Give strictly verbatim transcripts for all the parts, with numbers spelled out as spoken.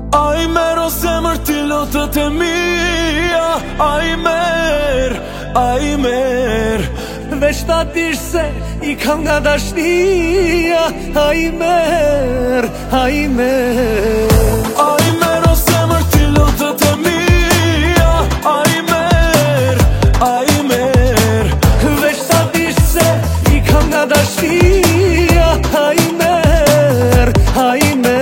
Ai mer o zemër ti lotët e mia. Ai mer, ai mer, Veç ta dish se i kam nga dashnia. Ai mer, ai mer ai mer o zemër ti lotët e mia. Ai mer, ai mer, Veç ta dish se i kam nga dashnia. Ai mer, ai mer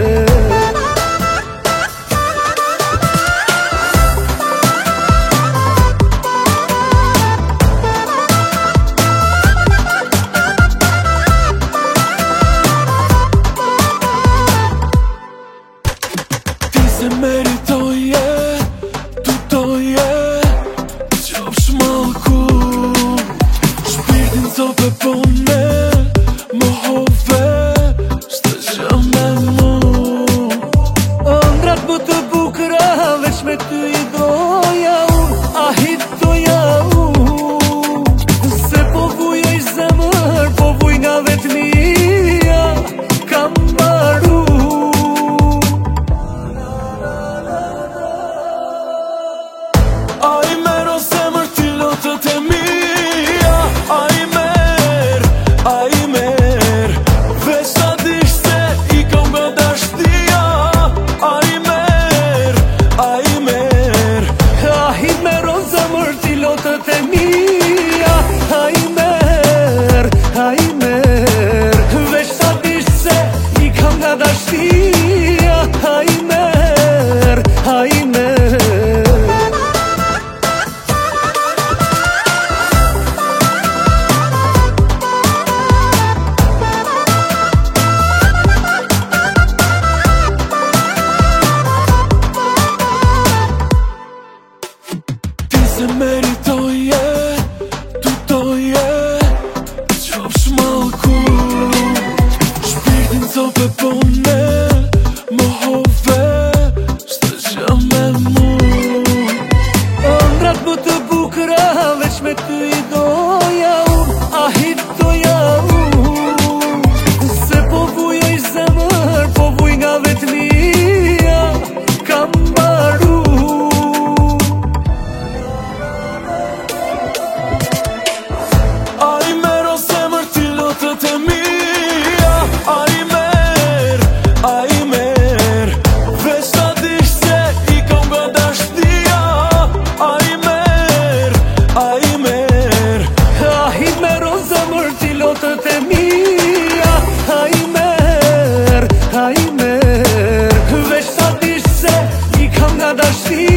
se meritoje, tutoje, qofsh mallku. Shpirtin cope pone, mohove, shtë gjë me mu. Ëndrat më të bukra, veç me ty i doja un, ahit doja un. Se po vujoj zemër, po vuj nga vetmia, kam mbaru. Ai mer o zemër ti lotët e mia. Ai mer, ai mer, veç ta dish se i kam nga dashnia. Ai mer, ai mer, Ai mer o zemër ti lotët e mia. Ai mer, ai mer, Veç ta dish se i kam nga dashnia. Ai mer, ai mer se meritoje, tutoje, qofsh mallku. Shpirtin cope pone, mohove, shtë gjë me mu. Ëndrat më të bukra, veç me ty i doja un, ahit doja un. Se po vujoj zemër, po vuj nga vetmia, kam mbaru. Ai mer o zemër ti lotët e mia. Ai mer, ai mer, veç ta dish se i kam nga dashnia. Ai mer, ai mer, Ai mer o zemër ti lotët e mia. Ai mer, ai mer, Veç ta dish se i kam nga dashnia.